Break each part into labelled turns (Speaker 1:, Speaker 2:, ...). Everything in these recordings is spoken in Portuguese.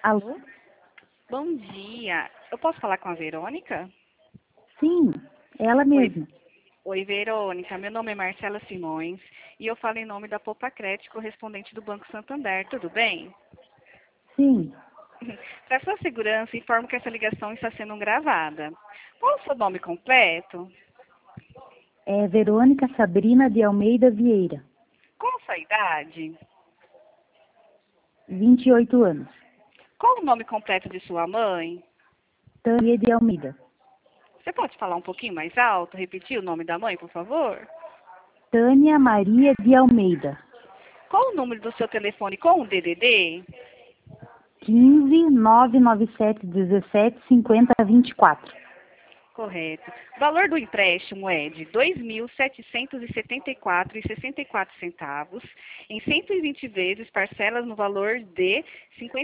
Speaker 1: Alô?
Speaker 2: Bom dia. Eu posso falar com a Verônica?
Speaker 1: Sim, ela
Speaker 2: Oi,
Speaker 1: mesma.
Speaker 2: oi, Verônica. Meu nome é Marcela Simões e eu falo em nome da Poupa Crédito, correspondente do Banco Santander. Tudo bem?
Speaker 1: Sim,
Speaker 2: Para sua segurança, informo que essa ligação está sendo gravada. Qual o seu nome completo?
Speaker 1: é Verônica Sabrina de Almeida Vieira,
Speaker 2: Qual a sua idade?
Speaker 1: 28 anos.
Speaker 2: Qual o nome completo de sua mãe?
Speaker 1: Tânia de Almeida.
Speaker 2: Você pode falar um pouquinho mais alto, repetir o nome da mãe, por favor?
Speaker 1: Tânia Maria de Almeida.
Speaker 2: Qual o número do seu telefone com o DDD?
Speaker 1: 15 997 17 50 24.
Speaker 2: Correto. O valor do empréstimo é de R$ 2.774,64 em 120 vezes, parcelas no valor de R$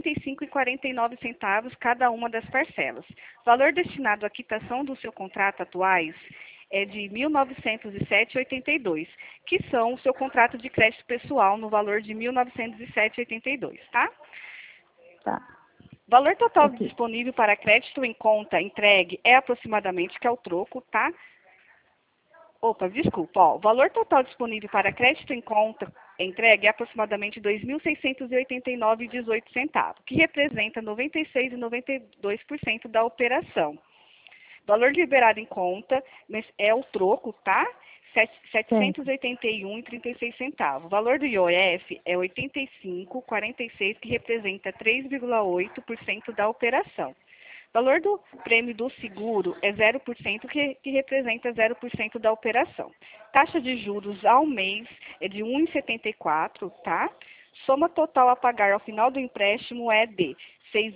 Speaker 2: 55,49 cada uma das parcelas. O valor destinado à quitação do seu contrato atuais é de R$ 1.907,82, que são o seu contrato de crédito pessoal no valor de R$ 1.907,82, tá?
Speaker 1: Tá,
Speaker 2: O valor total
Speaker 1: ok.
Speaker 2: disponível para crédito em conta entregue é aproximadamente, que é o troco, tá? Opa, desculpa, ó. O valor total disponível para crédito em conta entregue é aproximadamente R$ 2.689,18, que representa 96,92% da operação. O valor liberado em conta é o troco, tá? R$
Speaker 1: Certo.
Speaker 2: 781,36. O valor do IOF é 85,46, que representa 3,8% da operação. O valor do prêmio do seguro é 0%, que representa 0% da operação. Taxa de juros ao mês é de 1,74, tá? Soma total a pagar ao final do empréstimo é de R$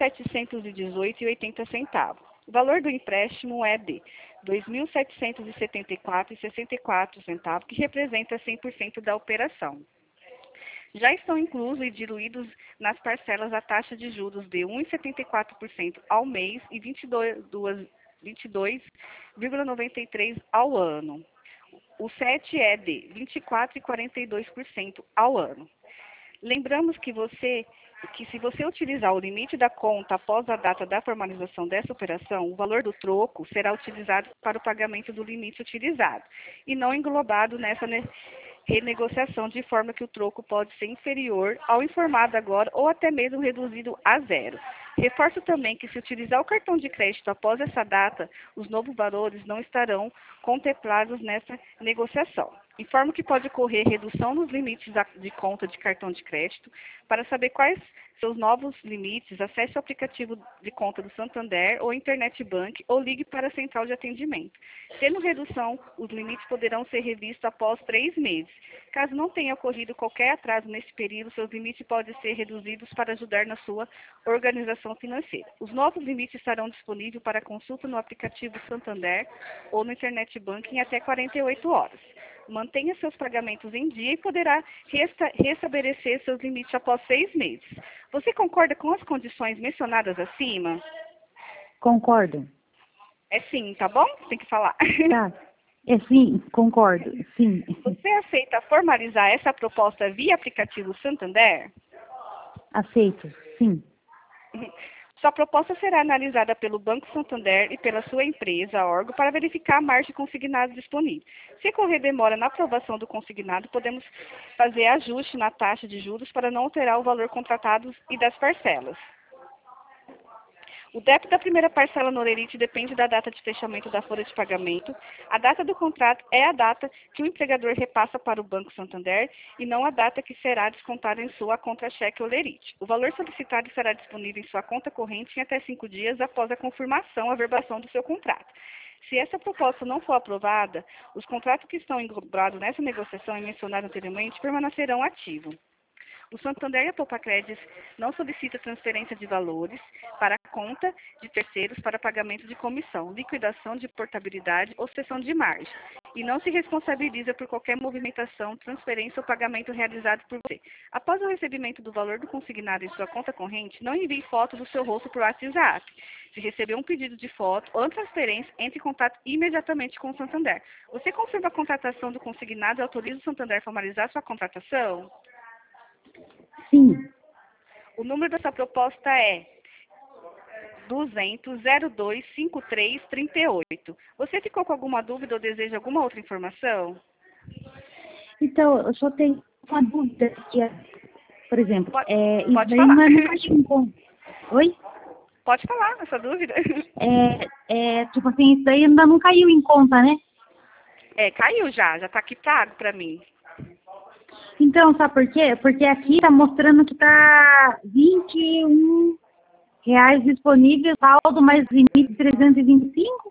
Speaker 2: 6.718,80. O valor do empréstimo é de R$ 2.774,64, que representa 100% da operação. Já estão inclusos e diluídos nas parcelas a taxa de juros de 1,74% ao mês e 22,93% ao ano. O SET é de 24,42% ao ano. Lembramos que se você utilizar o limite da conta após a data da formalização dessa operação, o valor do troco será utilizado para o pagamento do limite utilizado e não englobado nessa renegociação, de forma que o troco pode ser inferior ao informado agora ou até mesmo reduzido a zero. Reforço também que, se utilizar o cartão de crédito após essa data, os novos valores não estarão contemplados nessa negociação. Informo que pode ocorrer redução nos limites de conta de cartão de crédito. Para saber quais seus novos limites, acesse o aplicativo de conta do Santander ou Internet Bank ou ligue para a central de atendimento. Tendo redução, os limites poderão ser revistos após 3 meses. Caso não tenha ocorrido qualquer atraso nesse período, seus limites podem ser reduzidos para ajudar na sua organização financeira. Os novos limites estarão disponíveis para consulta no aplicativo Santander ou no Internet Bank em até 48 horas. Mantenha seus pagamentos em dia e poderá restabelecer seus limites após 6 meses. Você concorda com as condições mencionadas acima?
Speaker 1: Concordo.
Speaker 2: É sim, tá bom? Tem que falar.
Speaker 1: Tá. É sim, concordo. Sim.
Speaker 2: Você aceita formalizar essa proposta via aplicativo Santander?
Speaker 1: Aceito. Sim.
Speaker 2: Sua proposta será analisada pelo Banco Santander e pela sua empresa, órgão, para verificar a margem consignada disponível. Se ocorrer demora na aprovação do consignado, podemos fazer ajuste na taxa de juros para não alterar o valor contratado e das parcelas. O débito da primeira parcela no Olerite depende da data de fechamento da folha de pagamento. A data do contrato é a data que o empregador repassa para o Banco Santander e não a data que será descontada em sua contra-cheque Olerite. O valor solicitado será disponível em sua conta corrente em até 5 dias após a confirmação, averbação do seu contrato. Se essa proposta não for aprovada, os contratos que estão englobados nessa negociação e mencionados anteriormente permanecerão ativos. O Santander e a Poupa Crédito não solicitam transferência de valores para a conta de terceiros para pagamento de comissão, liquidação de portabilidade ou cessão de margem, e não se responsabiliza por qualquer movimentação, transferência ou pagamento realizado por você. Após o recebimento do valor do consignado em sua conta corrente, não envie foto do seu rosto por WhatsApp. Se receber um pedido de foto ou transferência, entre em contato imediatamente com o Santander. Você confirma a contratação do consignado e autoriza o Santander a formalizar sua contratação?
Speaker 1: Sim.
Speaker 2: O número dessa proposta é 200-02-5338. Você ficou com alguma dúvida ou deseja alguma outra informação?
Speaker 1: Então, eu só tenho uma dúvida que, por exemplo, isso
Speaker 2: Pode
Speaker 1: daí
Speaker 2: falar.
Speaker 1: não caiu em conta. Oi?
Speaker 2: Pode falar essa dúvida.
Speaker 1: Tipo assim, isso daí ainda não caiu em conta, né?
Speaker 2: Caiu já tá aqui pago pra mim.
Speaker 1: Então, sabe por quê? Porque aqui tá mostrando que tá R$ 21 disponível, saldo mais limite 325.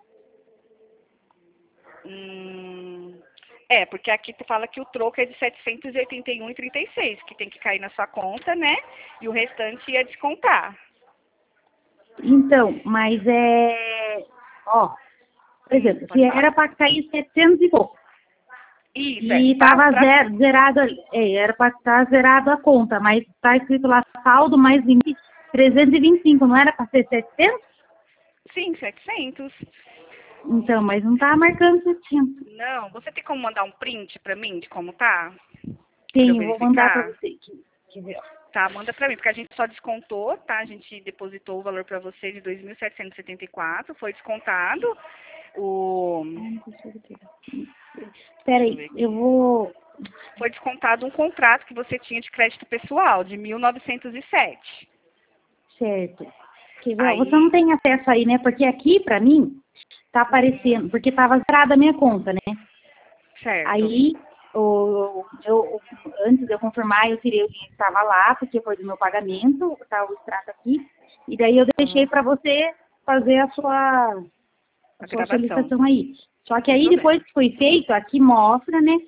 Speaker 2: Porque aqui tu fala que o troco é de 781,36, que tem que cair na sua conta, né? E o restante ia descontar.
Speaker 1: Então, mas ó, por exemplo,
Speaker 2: Pode
Speaker 1: se
Speaker 2: falar.
Speaker 1: era para cair 700 e pouco,
Speaker 2: Isso,
Speaker 1: e tava zerado, era para estar zerado a conta, mas tá escrito lá saldo mais limite 325, não era para ser 700?
Speaker 2: Sim, 700.
Speaker 1: Então, mas não tá marcando 700.
Speaker 2: Não, você tem como mandar um print pra mim de como tá? Pra eu
Speaker 1: Sim, eu vou mandar para
Speaker 2: verificar?
Speaker 1: você. Quer ver, ó.
Speaker 2: Tá, manda pra mim, porque a gente só descontou, tá? A gente depositou o valor pra você de 2.774, foi descontado o...
Speaker 1: Peraí, eu vou...
Speaker 2: Foi descontado um contrato que você tinha de crédito pessoal, de 1907.
Speaker 1: Certo. Quer ver, ó,
Speaker 2: Aí,
Speaker 1: você não tem acesso aí, né? Porque aqui, para mim, tá aparecendo, porque tava zerada a minha conta, né?
Speaker 2: certo.
Speaker 1: Aí, antes de eu confirmar, eu tirei o dinheiro que estava lá, porque foi do meu pagamento, tá o extrato aqui, e daí eu deixei para você fazer a sua
Speaker 2: gravação.
Speaker 1: solicitação aí. Só que
Speaker 2: Sem
Speaker 1: aí,
Speaker 2: problema.
Speaker 1: depois que foi feito, aqui mostra, né,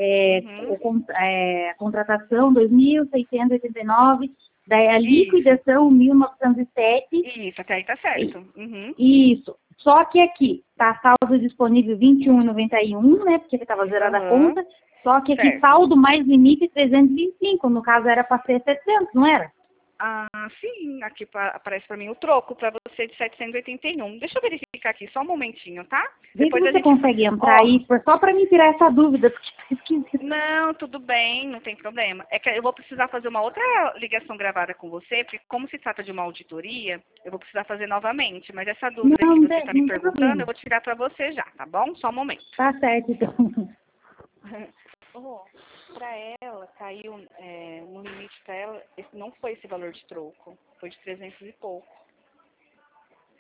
Speaker 1: a contratação 2.689, daí a liquidação 1.907.
Speaker 2: Isso, até aí tá certo. Uhum.
Speaker 1: Isso. Só que aqui tá saldo disponível 21,91, né? Porque estava zerada a conta. Só que aqui
Speaker 2: Certo.
Speaker 1: saldo mais limite 325. No caso era para ser 700, não era?
Speaker 2: Ah, sim, aqui aparece pra mim o troco pra você de 781. Deixa eu verificar aqui, só um momentinho, tá?
Speaker 1: Vê se
Speaker 2: Depois a
Speaker 1: você
Speaker 2: gente...
Speaker 1: consegue entrar aí, só para me tirar essa dúvida, porque tá esquisito.
Speaker 2: Não, tudo bem, não tem problema. É que eu vou precisar fazer uma outra ligação gravada com você, porque como se trata de uma auditoria, eu vou precisar fazer novamente. Mas essa dúvida que você está me
Speaker 1: Não tem
Speaker 2: perguntando,
Speaker 1: problema.
Speaker 2: eu vou tirar pra você já, tá bom? Só um momento.
Speaker 1: Tá certo, então.
Speaker 2: Pra ela, caiu no limite pra ela, não foi esse valor de troco, foi de 300 e pouco.